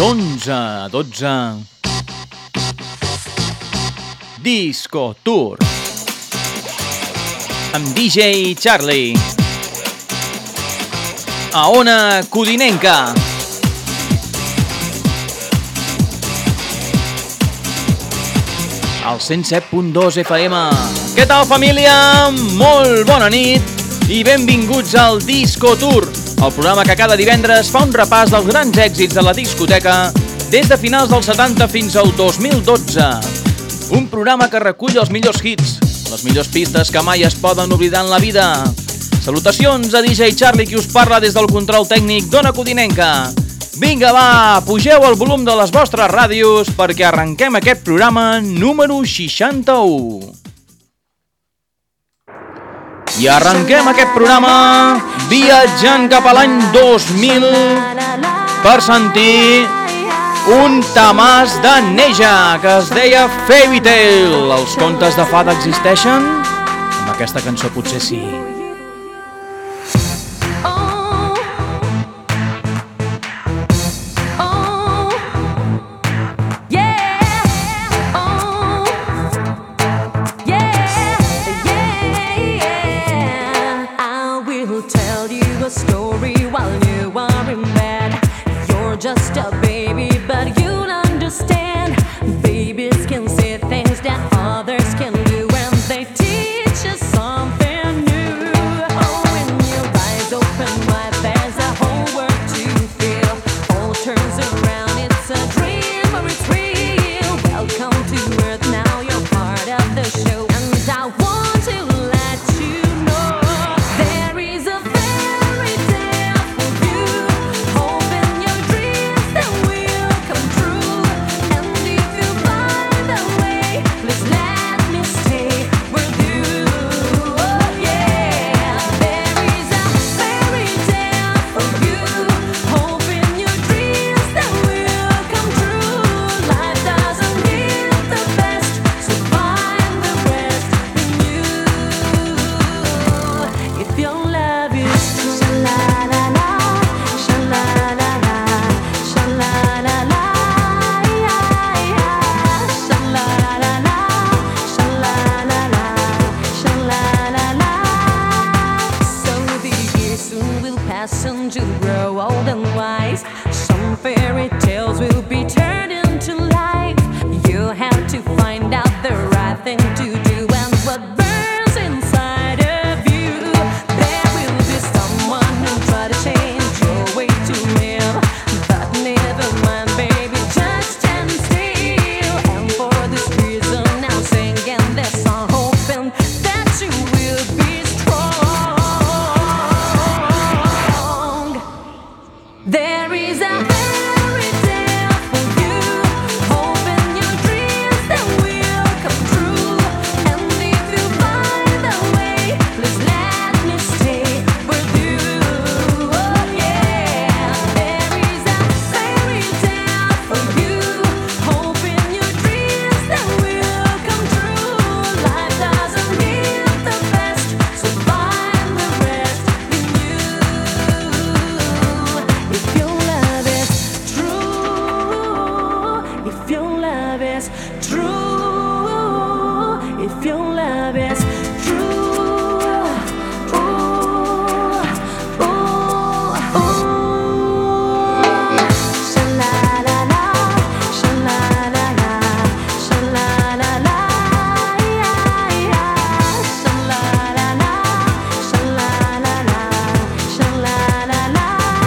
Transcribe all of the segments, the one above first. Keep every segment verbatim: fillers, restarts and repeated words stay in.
d'onze a dotze. Disco Tour amb D J Charlie a Ona Codinenca. Al cent set punt dos F M. Què tal, família? Molt bona nit i benvinguts al Disco Tour, el programa que cada divendres fa un repàs dels grans èxits de la discoteca des de finals dels setanta fins al dos mil dotze. Un programa que recull els millors hits, les millors pistes que mai es poden oblidar en la vida. Salutacions a D J Charlie, qui us parla des del control tècnic d'Ona Codinenca. Vinga, va, pugeu el volum de les vostres ràdios perquè arrenquem aquest programa número seixanta-u. I arrenquem aquest programa viatjant cap a l'any dos mil per sentir un tamàs de Neja que es deia Fairy Tale. Els contes de fada existeixen? Amb aquesta cançó potser sí. Just a baby, but you'll understand. Babies can say things that others can do, and they teach us something new. Oh, when your eyes open wide, there's a whole world to feel. All turns around, it's a dream or it's real. Welcome to Earth, now you're part of the show, and I want to let you know there is a fairy tale for you. Open your dreams, they will come true. And if you find a way, please let me stay with you. Oh yeah, there is a fairy tale for you. Open your dreams, they will come true. Life doesn't give the best, so find the rest in you. If your love is true, sha-la-la-la, sha-la-la-la, sha-la-la-la, sha-la-la-la, sha-la-la-la, sha-la-la-la. So the years soon will pass and you'll grow old and wise. Some fairy tales will be turned into life. You have to find out the right thing to do and what burns inside of you. There will be someone who'll try to change your way to live, but never mind, baby, just stand still. And for this reason, I'm singing this song, hoping that you will be strong. There is a fairy tale for you. Open your dreams, they will come true. And if you find a way, please let me stay with you. Oh yeah, there is a fairy tale for you. Open your dreams, they will come true. Life doesn't give the best, so find the rest in you. If your love is true, if your love is true, if your love is true, ooh, ooh, ooh. Sha-la-la-la, sha-la-la-la, sha-la-la-la, sha-la-la-la, sha-la-la-la, sha-la-la-la, sha-la-la-la,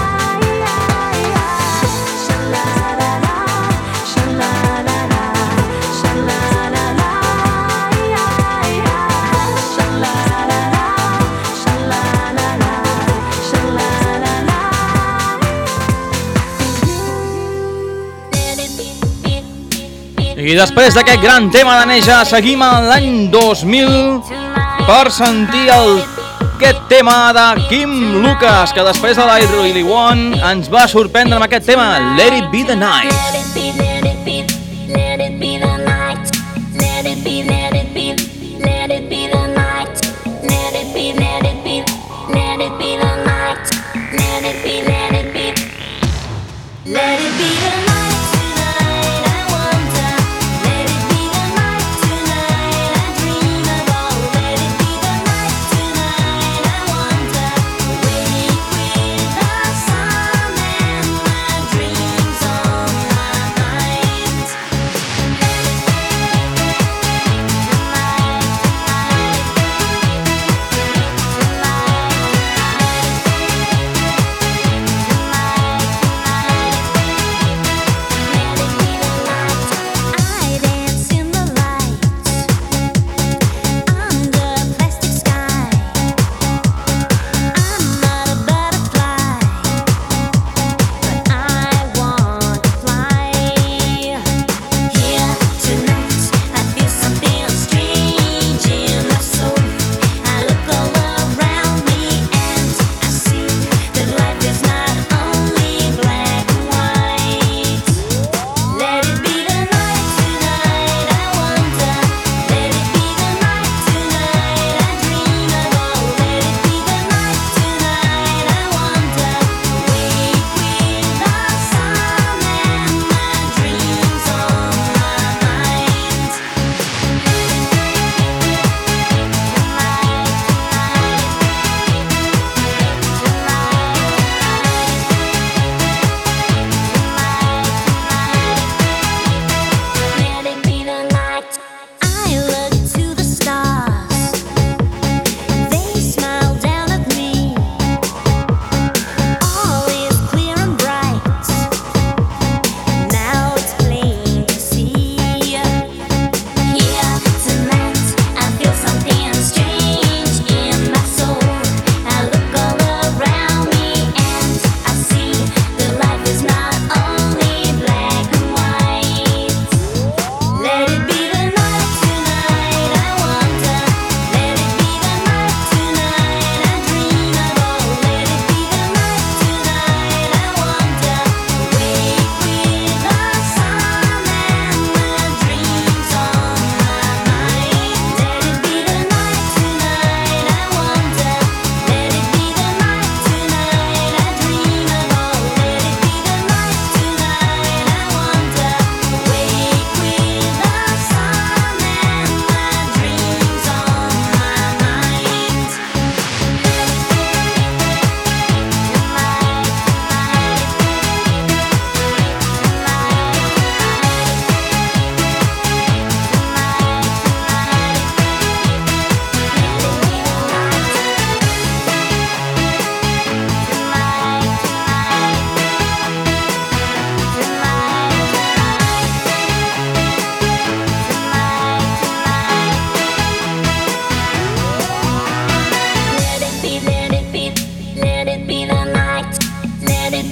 I després d'aquest gran tema de Neja, seguim a l'any dos mil per sentir el, aquest tema de Kim Lucas, que després de l'I Really Want ens va sorprendre amb aquest tema, Let It Be The Night. Let it be, let it be, let it be the night. Let it be, let it be, let it be the night. Let it be, let it be, let it be the night. Let it be, let it be, let it be the night.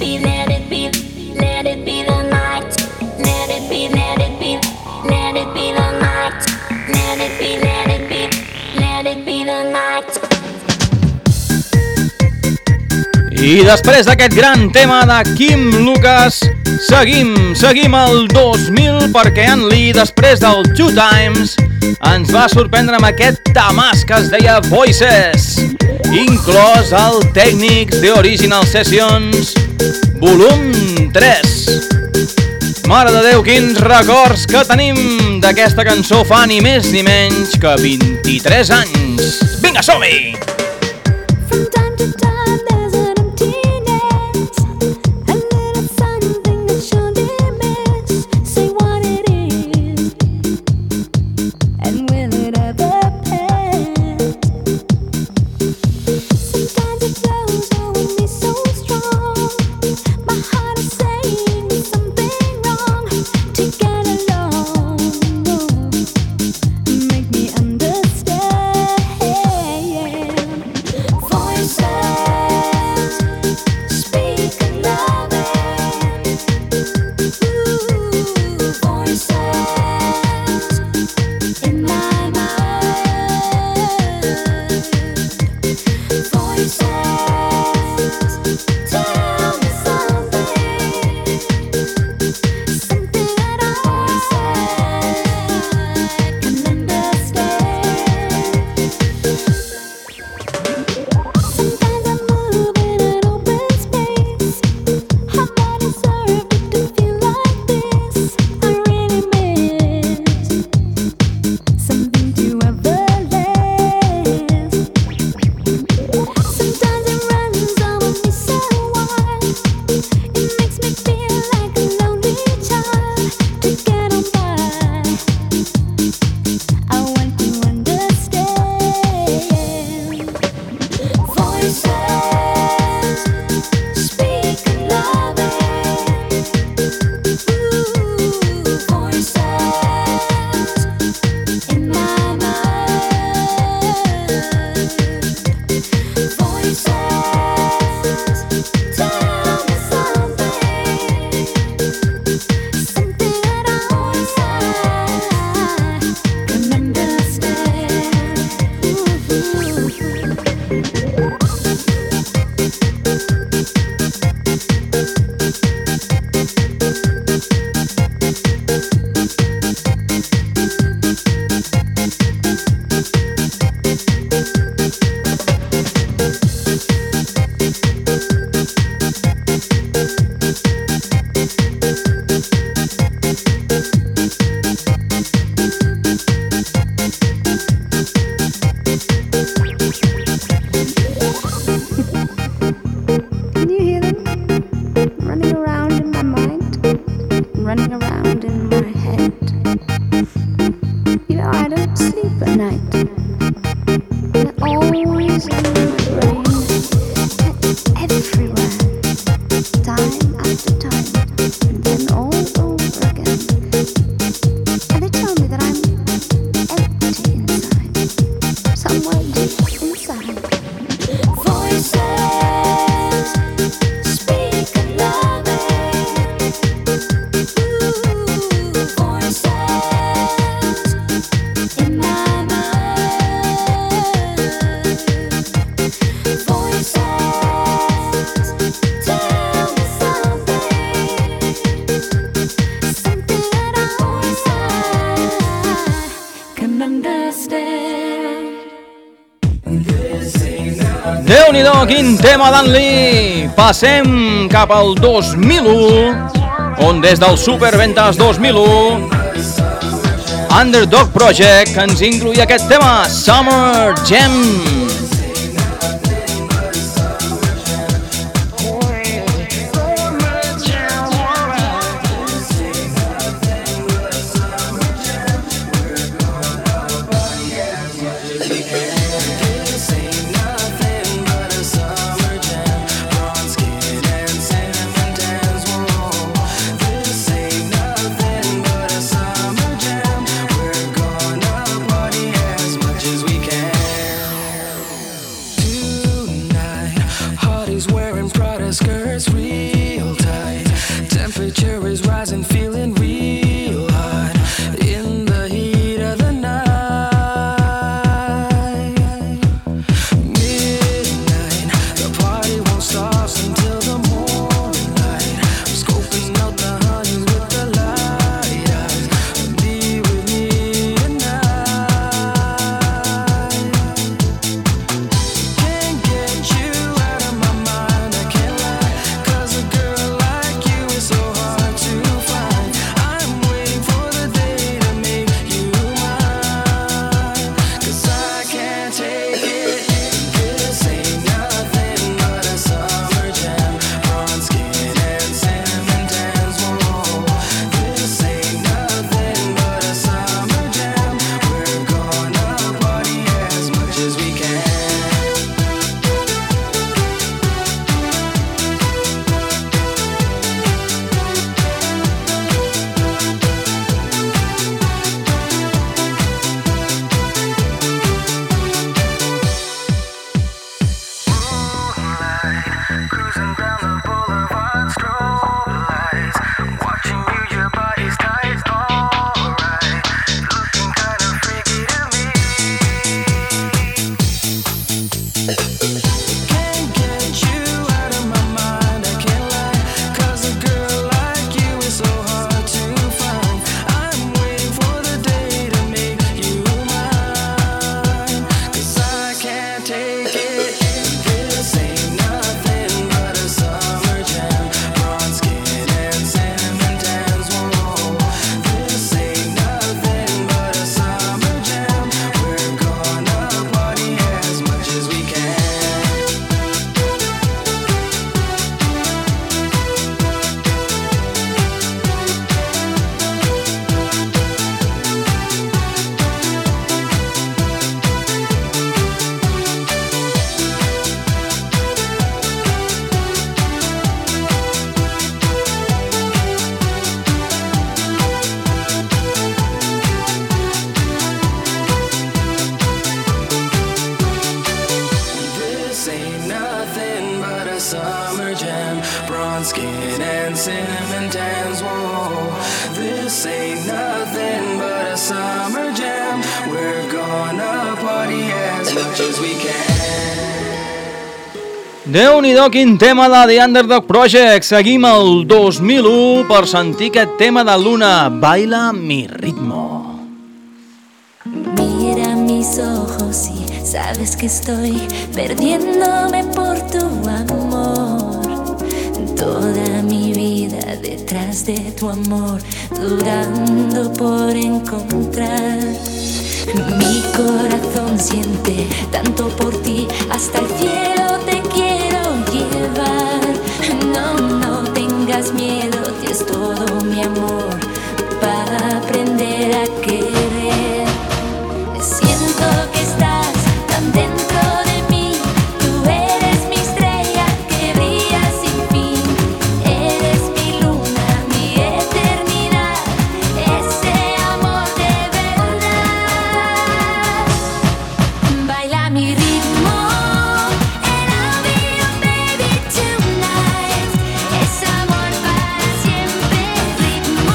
be, let it be, let it be the night. Let it be, let it be, let it be the night. Let it be, let it be, let it be the night. I després d'aquest gran tema de Kim Lucas, seguim, seguim el dos mil perquè Ann Lee, després del Two Times, ens va sorprendre amb aquest tamàs que es deia Voices, inclòs el Technics The Original Sessions, volum tres. Mare de Déu, quins records que tenim d'aquesta cançó fa ni més ni menys que vint-i-tres anys. Vinga, som-hi! From time to time there's an emptiness, a little something that surely miss. Say what it is, and will it ever pass? Sometimes it flows over me so strong, my heart is saying something wrong. To get along, make me understand. Voices speak of loving. Ooh, voices in my mind. Voices tell me something, something that I can understand. Sometimes I move in an open space. Have I deserved it to feel like this? I really miss something to everlast. Sometimes it runs over me so wild. It makes me feel like a lonely child. To get on by, I want to understand. Voices speak of loving. Ooh, voices in my mind. Voices tell me something, something that I can understand. Can you hear them running around in my mind, running around in my head? You know, I don't sleep at night. They're always in my brain, everywhere, time after time, and then all over again. And they tell me that I'm empty inside, somewhere deep inside. Voices speak of loving. Ooh, voices in my mind. Voices tell me something, something that I can understand. Déu-n'hi-do, quin tema d'Ann Lee! Passem cap al dos mil u, on des del Superventas dos mil u, Underdog Project ens incluïa aquest tema, Summer Jam. temperature is rising, feeling real hot in the heat of the night. Midnight, the party won't stop until the morning light. I'm scoping out the honeys with the light eyes. Be with me tonight. Can't get you out of my mind, I can't lie. 'Cause a girl like you is so hard to find. I'm waiting for the day to make you mine. 'Cause I can't take it. This ain't nothing but a summer jam. Bronze skin and cinnamon tans. Whoa. This ain't nothing but a summer jam. We're gonna party as much as we can. Cruising down the boulevard, strobe lights. Watching you, your body's tight, alright. Looking kinda freaky to me. Can't get you out of my mind, I can't lie. 'Cause a girl like you is so hard to find. I'm waiting for the day to make you mine. 'Cause I can't take it. This ain't nothing but a summer jam. Bronze skin and cinnamon tans. Whoa. This ain't nothing but a summer jam. We're gonna party as much as we can. This ain't nothing but a summer jam. Bronze skin and cinnamon tans. Whoa. This ain't nothing but a summer jam. We're gonna party as much as we can. Déu-n'hi-do, quin tema de The Underdog Project. Seguim el dos mil u per sentir aquest tema de Luna, Baila mi ritmo. Mira mis ojos y sabes que estoy perdiéndome por tu amor. Toda mi vida detrás de tu amor, dudando por encontrar. Mi corazón siente tanto por ti, hasta el cielo te quiero llevar. No, no tengas miedo, tienes todo mi amor para aprender a querer. Siento que estás tan dentro de mí, tú eres mi estrella que brilla sin fin. Eres mi luna, mi eternidad, ese amor de verdad. Baila mi ritmo, and I'll be your baby tonight. Es amor para siempre, ritmo.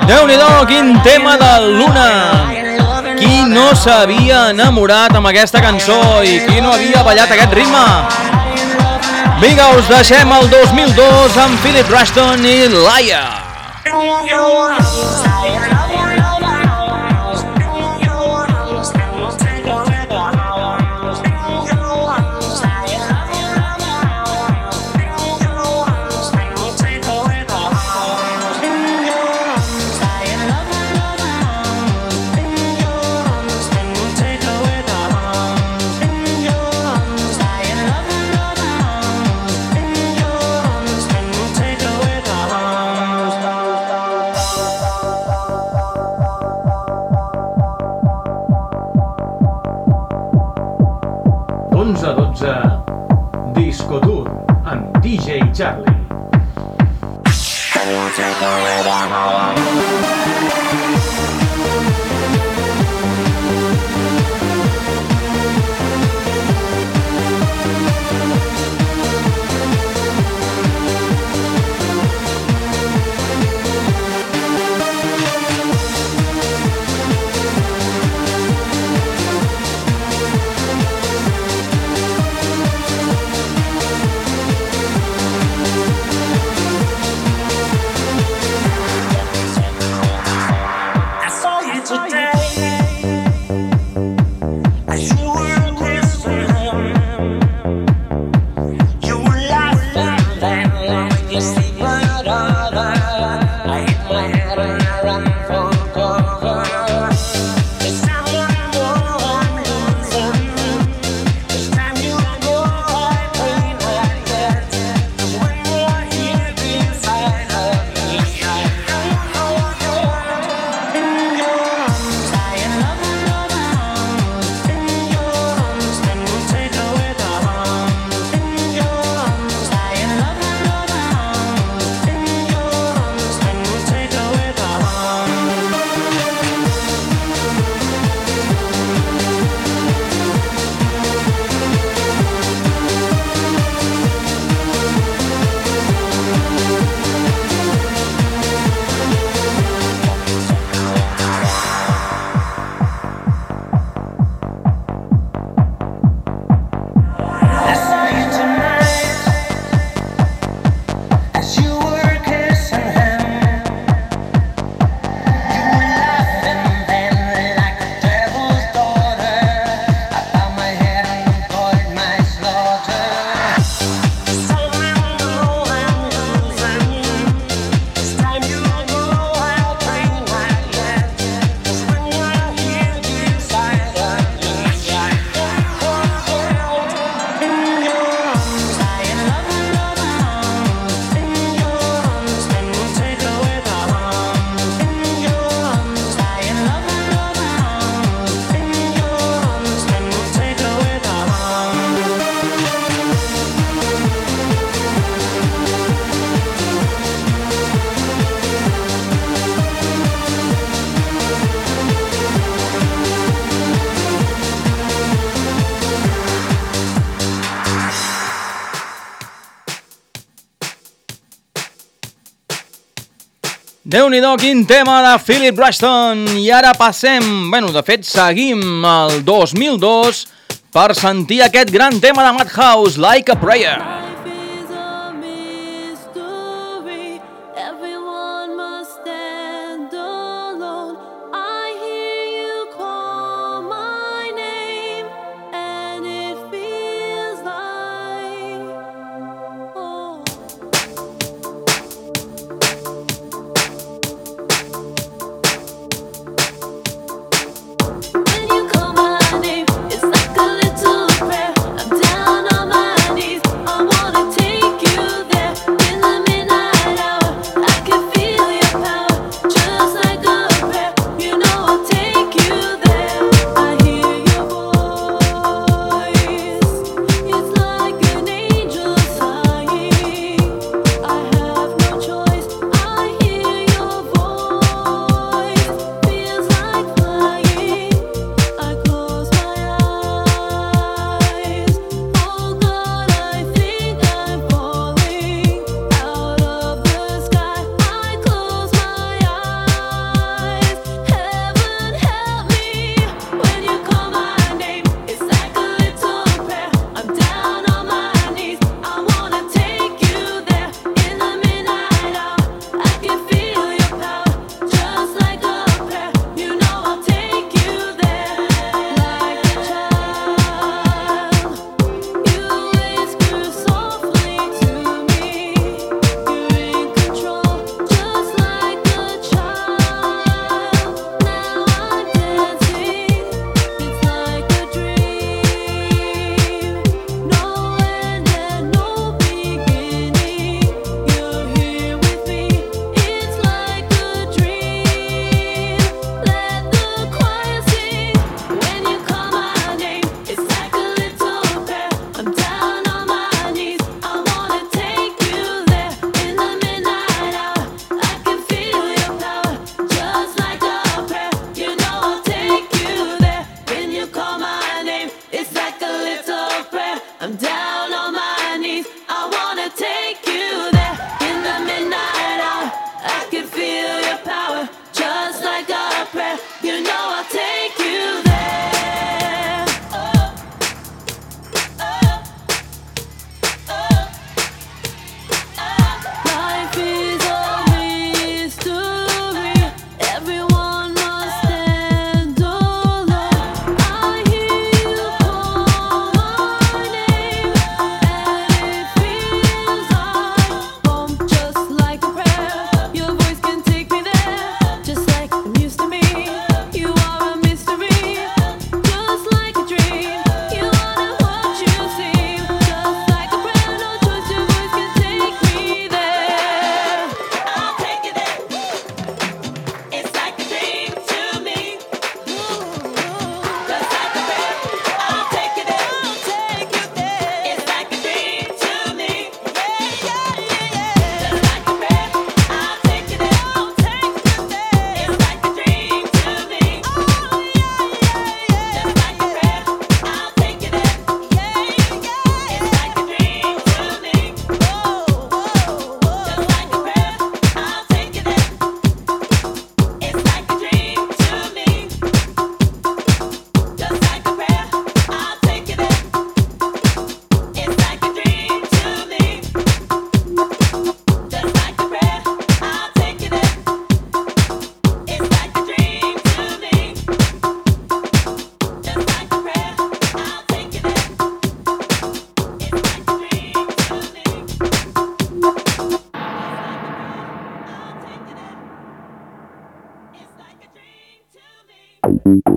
Déu-n'hi-do, quin tema de Luna! Qui no s'havia enamorat amb aquesta cançó i qui no havia ballat aquest ritme? Vinga, us deixem el dos mil dos amb Philip Rushton i Laia. onze a dotze, Disco Tour amb D J Charlie. Déu-n'hi-do, quin tema de Philip Rushton. I ara passem, bueno, de fet seguim el dos mil dos per sentir aquest gran tema de Madhouse, Like a Prayer. Life is a mystery. Everyone must stand alone. I hear you call my name, and it feels like oh. When you call my name, it's like a little prayer. I'm down on my knees. I want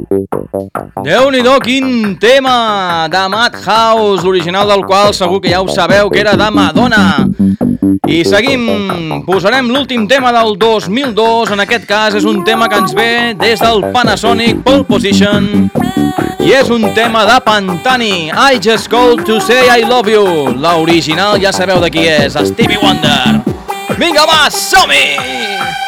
Déu-n'hi-do, quin tema de Madhouse, l'original del qual segur que ja ho sabeu que era de Madonna. I seguim, posarem l'últim tema del dos mil dos, en aquest cas és un tema que ens ve des del Panasonic Pole Position i és un tema de Pantani, I Just Called to Say I Love You. L'original ja sabeu de qui és, Stevie Wonder. Vinga, va, som-hi!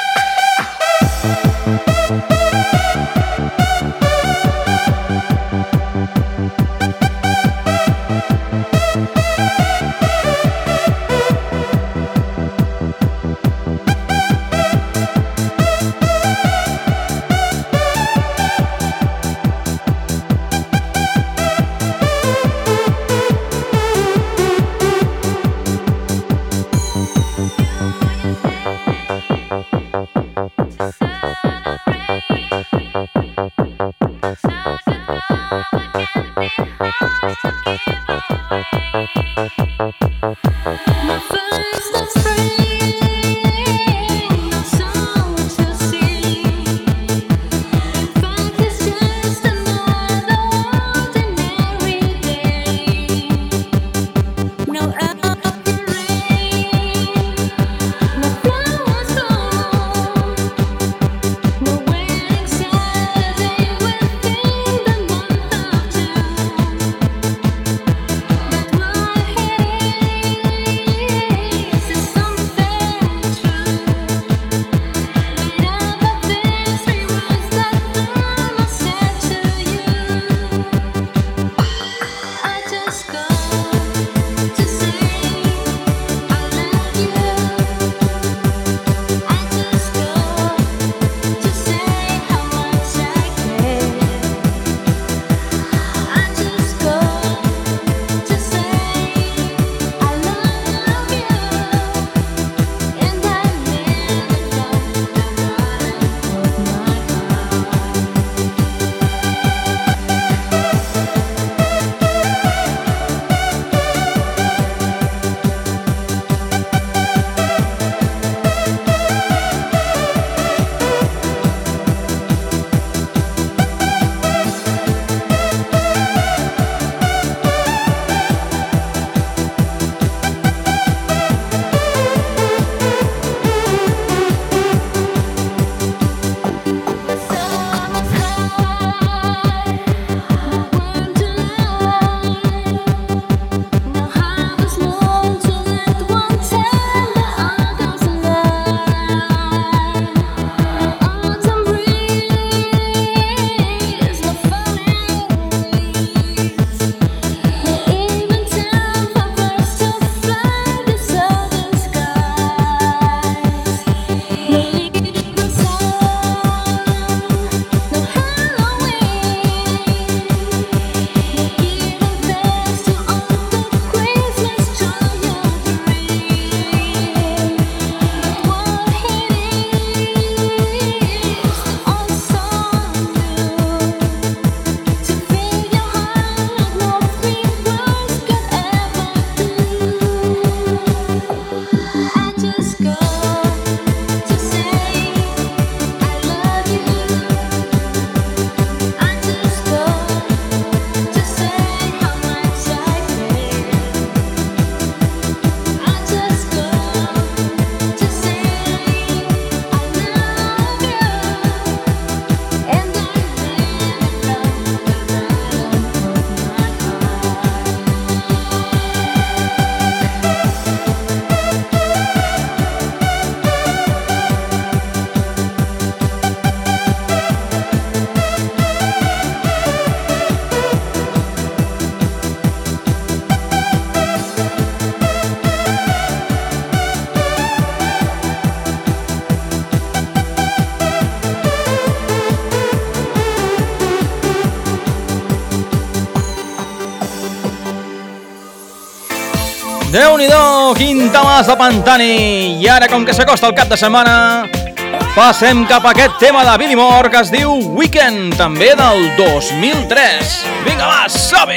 Déu-n'hi-do, quin temàs de Pantani! I ara, com que s'acosta el cap de setmana, passem cap a aquest tema de Billy Moore que es diu Weekend, també del dos mil tres. Vinga, va, som-hi!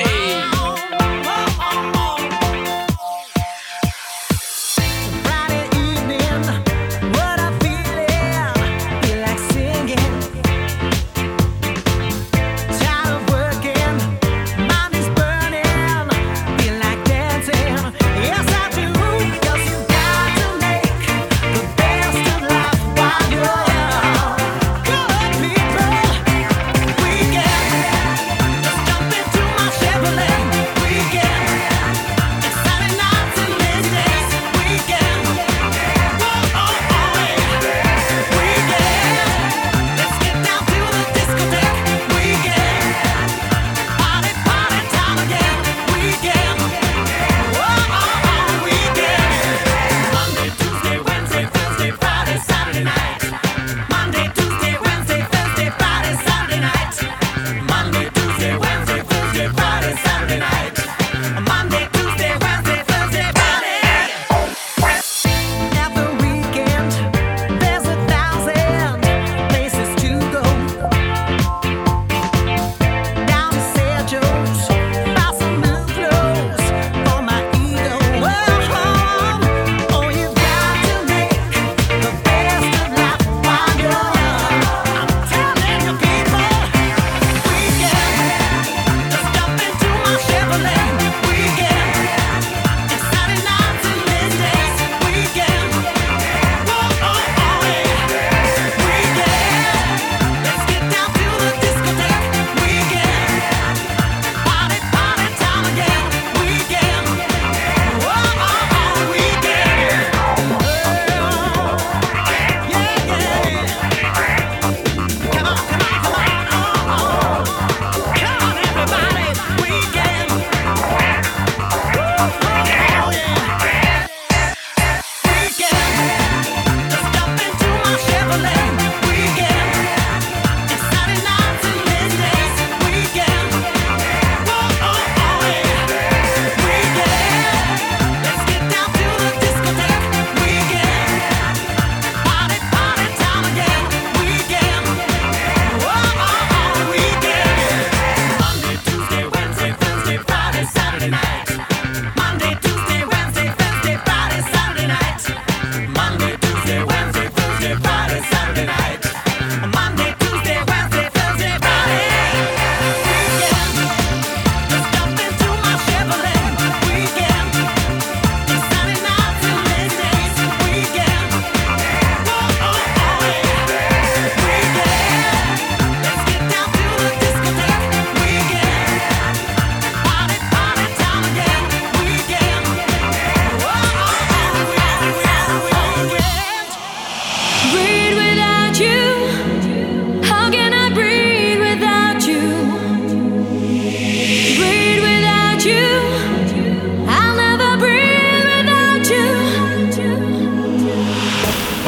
What I feel, feel like singing.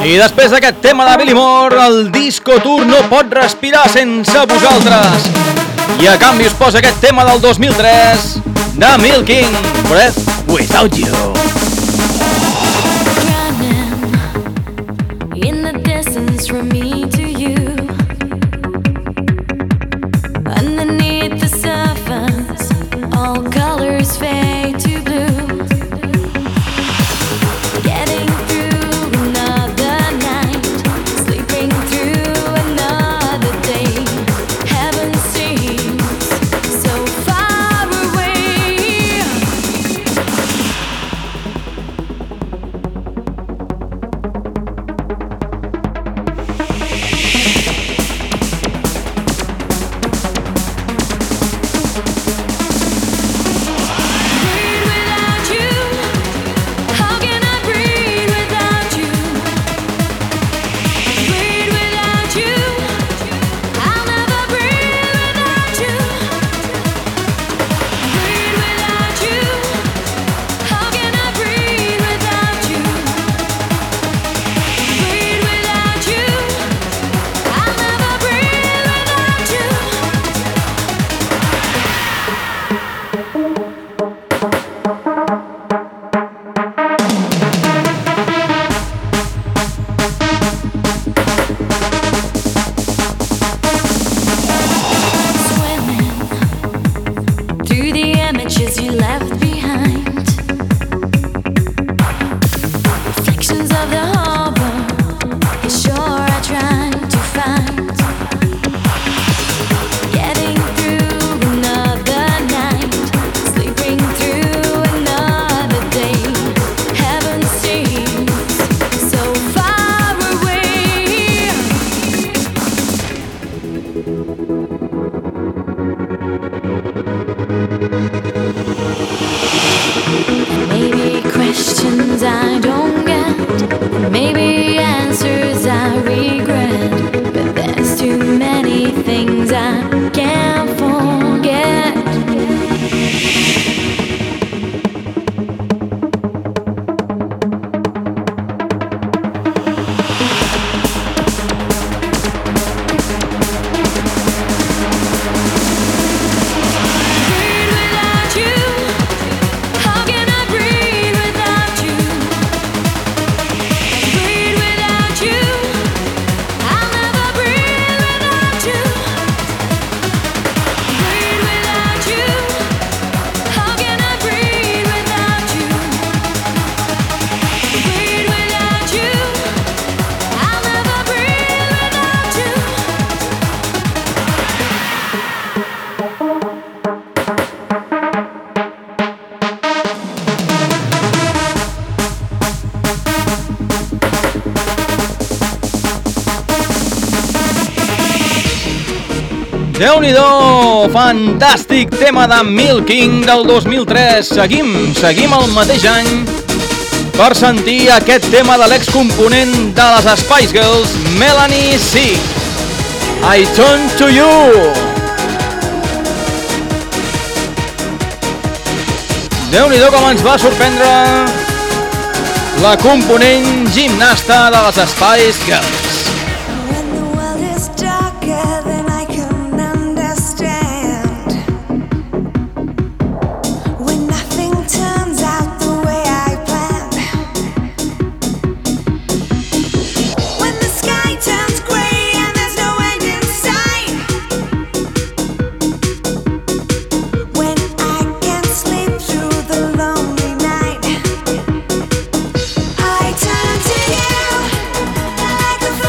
I després d'aquest tema de Billy Moore, el Disco Tour no pot respirar sense vosaltres. I a canvi us posa aquest tema del dos mil tres de Milking, Breath Without You. In the distance from me to you, underneath the surface, all colors fade to blue. Getting through another night, sleeping through another day. Heaven seems so far away. Déu-n'hi-do, fantàstic tema de Milking del dos mil tres. Seguim, seguim el mateix any per sentir aquest tema de l'excomponent de les Spice Girls, Melanie C. I Turn to You. Déu-n'hi-do com ens va sorprendre la component gimnasta de les Spice Girls. I turn to you like a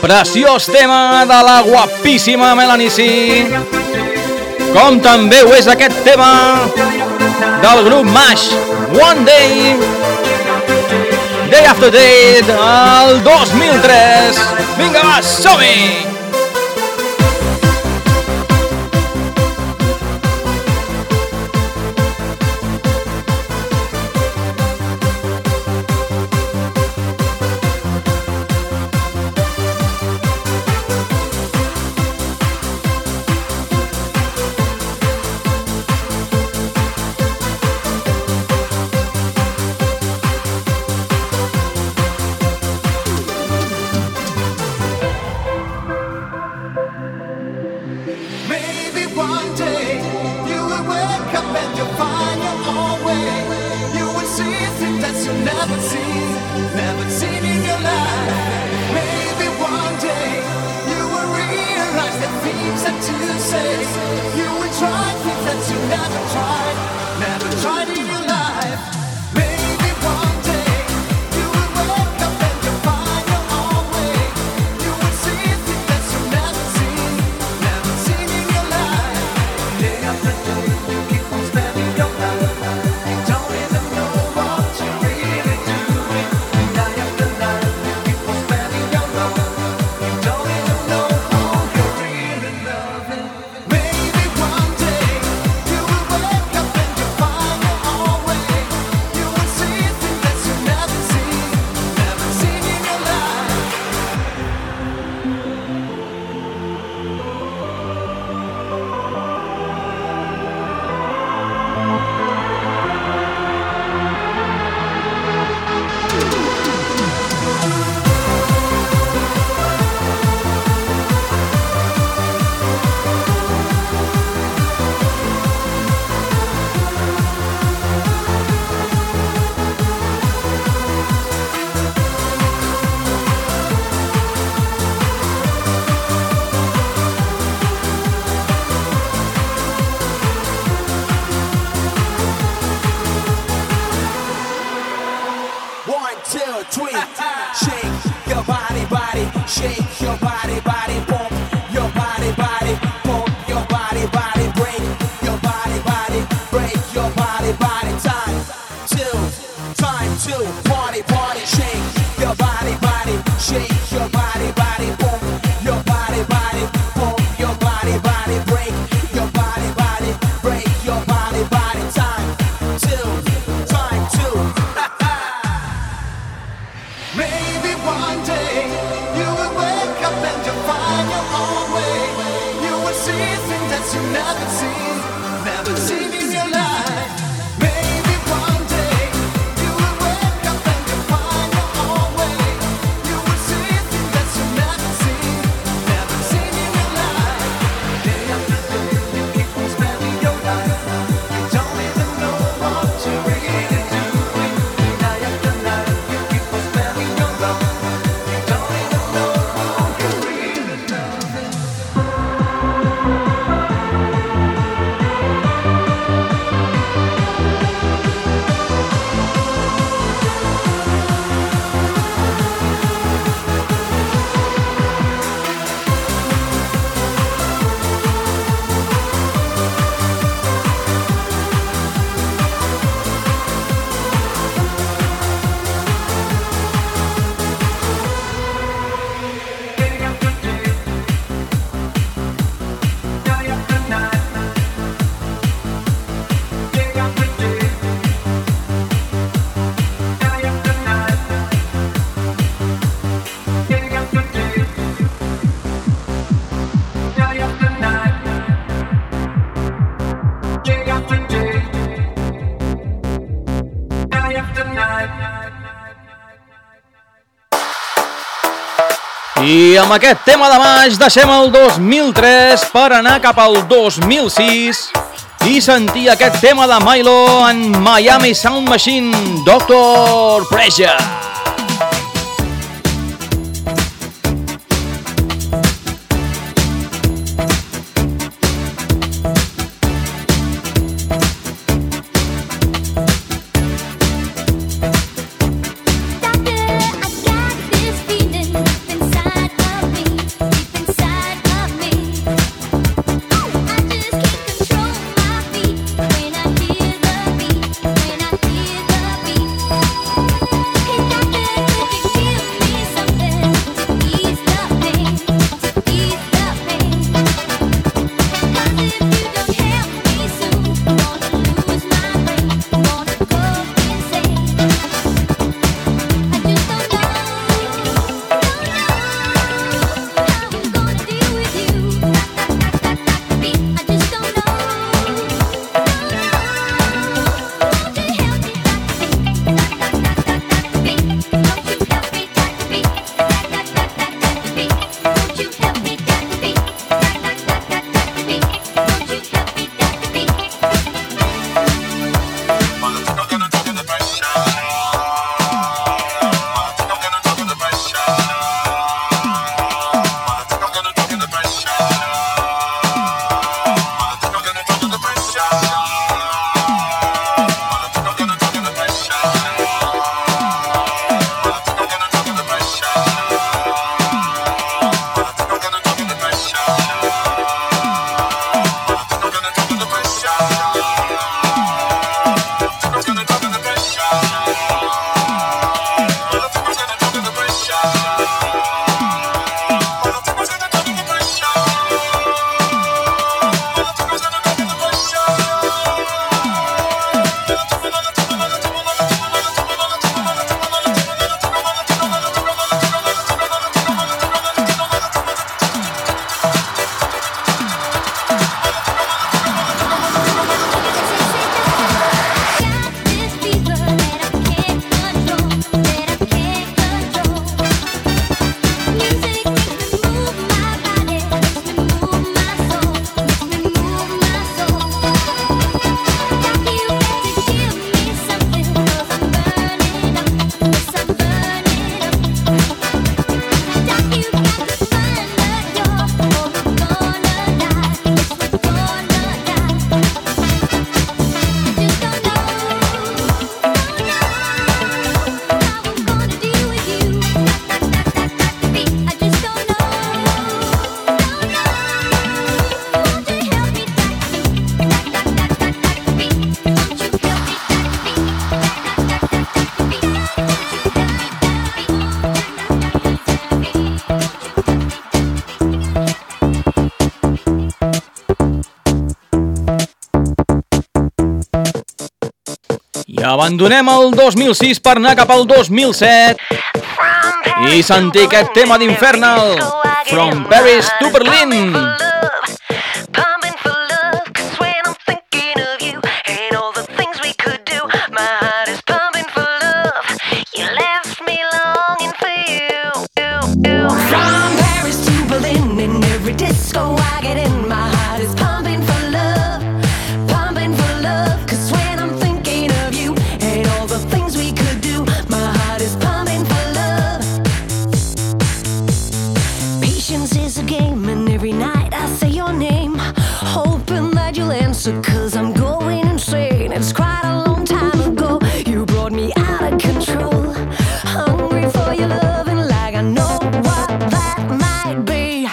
Preciós tema de la guapíssima Melanie C. Com també ho és aquest tema del grup MASH, One Day, Day After Day, del dos mil tres. Vinga, va, som-hi! I amb aquest tema de maig deixem el dos mil tres per anar cap al dos mil sis i sentir aquest tema de Milo en Miami Sound Machine, Doctor Pressure. Doctor, I got this feeling inside of me. I abandonem el dos mil sis per anar cap al dos mil set i sentir aquest tema d'Infernal, From Paris to Berlin. Disco, I get in, my heart is pumping for love, pumping for love. Cause when I'm thinking of you and all the things we could do, my heart is pumping for love. Patience is a game, and every night I say your name, hoping that you'll answer. Cause I'm going insane. It's quite a long time ago you brought me out of control, hungry for your love, and like I know what that might be.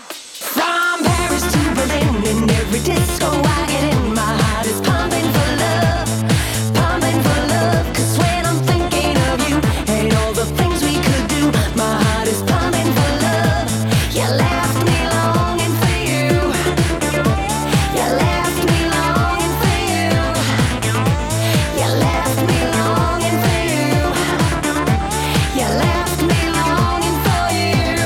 In every disco I get in, my heart is pumping for love, pumping for love. Cause when I'm thinking of you and all the things we could do, my heart is pumping for love. You left me longing for you. You left me longing for you. You left me longing for you. You left me longing for you.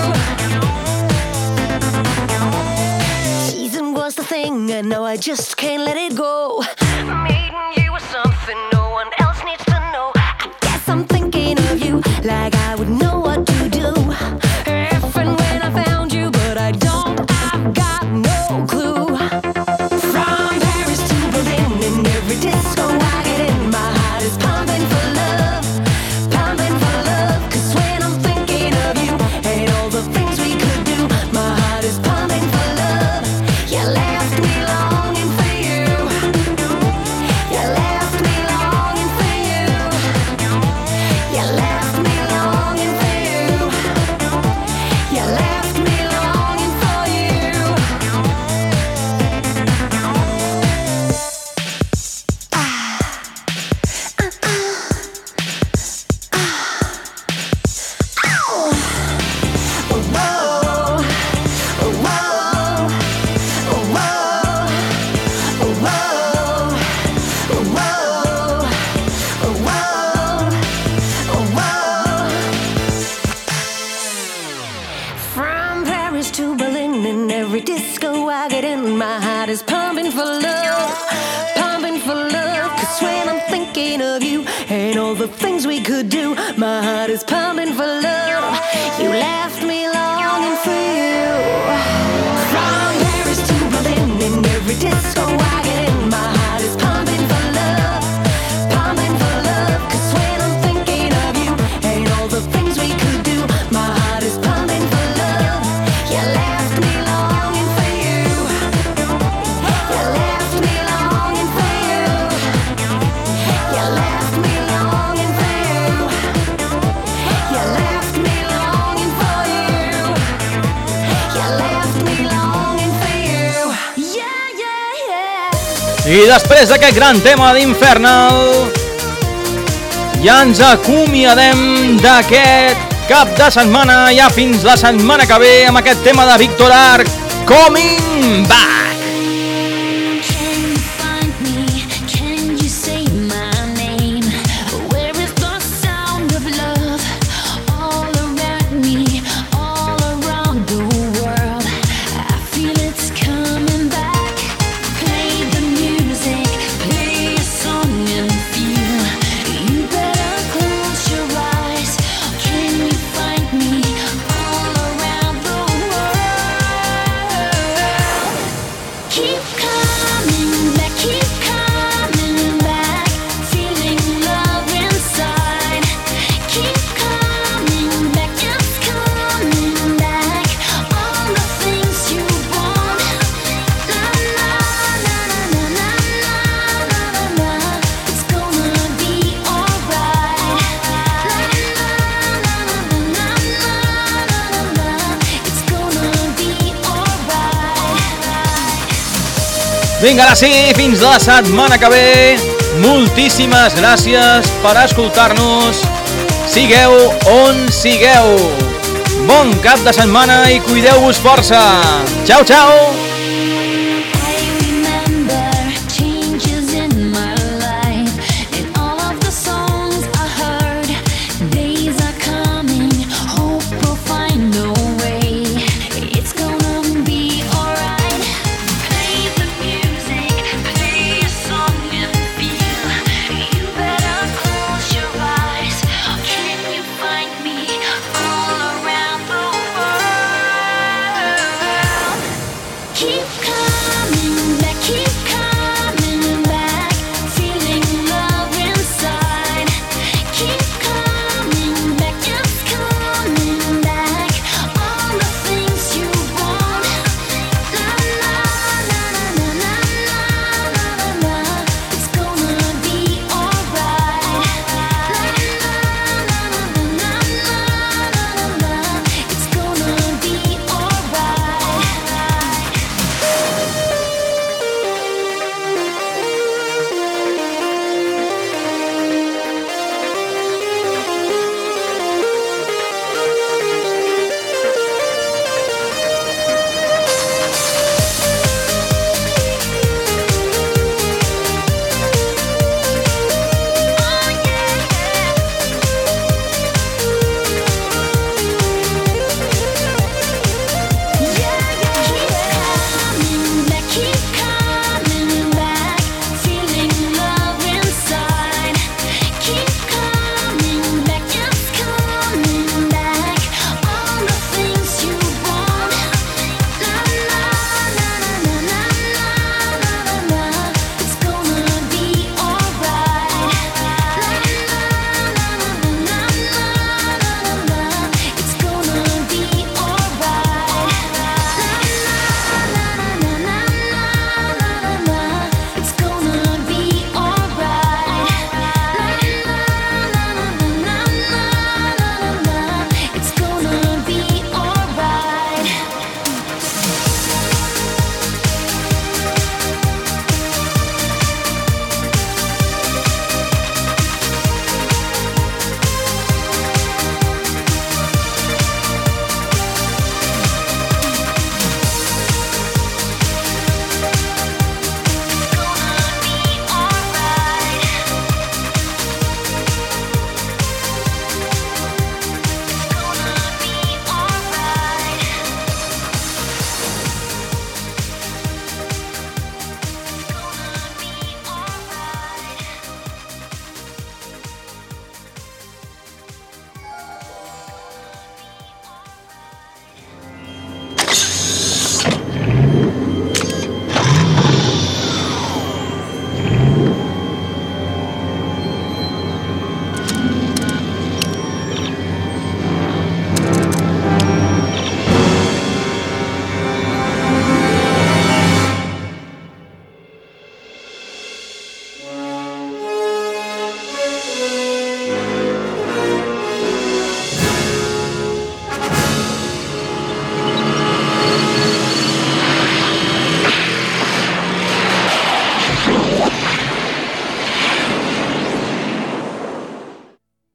Season was the thing, and now I just can't let it go. Meeting you was something no one else needs to know. I guess I'm thinking of you like I would know what to do if and when I found you, but I don't, I've got no clue. From Paris to Berlin, in every disco I get in, my heart is pumping for love, pumping for love. Cause when I'm thinking of you and all the things we could do, my heart is pumping for love. You left me longing for you. You left me longing for you. You left me longing for you. You left me longing for you. Ah. Uh, uh. Ah. Ow. Oh, whoa. Oh, whoa. From Paris to Berlin, in every disco I get in, my heart is pumping for love, pumping for love. Cause when I'm thinking of you and all the things we could do, my heart is pumping for love. You left me longing for you. From Paris to Berlin, in every disco I get in, my heart is pumping for love, pumping for love. Cause when I'm thinking of you and all the things we could do, my heart is pumping for love. You left me longing for you. You left me longing for you. You left me longing for you. You left me longing for you. You left me longing for you. Yeah, yeah, yeah. I després d'aquest gran tema d'Infernal, ja ens acomiadem d'aquest cap de setmana, ja fins la setmana que ve, amb aquest tema de Víctor Arc, Coming Back. Can you find me? Can you say my name? Where is the sound of love? All around me, all around the world. I feel it's coming back. Play the music, play a song and feel. You better close your eyes. Can you find me all around the world? Keep coming back, keep coming back. Feeling love inside. Keep coming back, it's coming back. All the things you want. La la la la la la la la. It's gonna be alright. La la la la la la la. It's gonna be alright. Vinga, ara sí, fins la setmana que ve. Moltíssimes gràcies per escoltar-nos. Sigueu on sigueu. Bon cap de setmana i cuideu-vos força. Ciao, ciao. I remember changes in my life, and all of keep